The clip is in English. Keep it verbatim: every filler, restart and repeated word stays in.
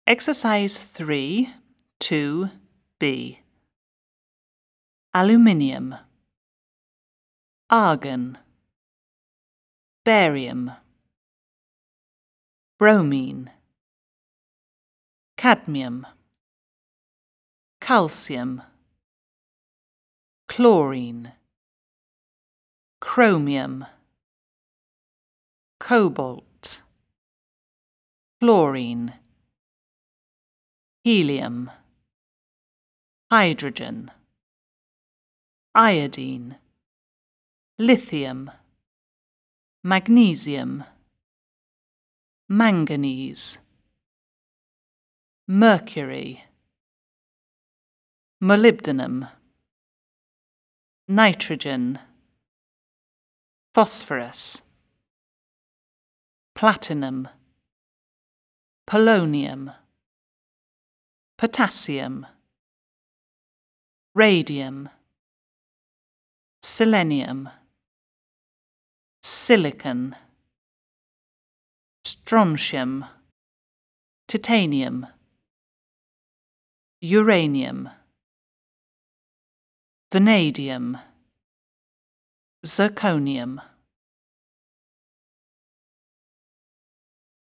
Exercise three, two B. Aluminium, argon, barium, bromine, cadmium, calcium, chlorine, chromium, cobalt, fluorine, helium, hydrogen, iodine, lithium, magnesium, manganese, mercury, molybdenum, nitrogen, phosphorus, platinum, polonium, potassium, radium, selenium, silicon, strontium, titanium, uranium, vanadium, zirconium.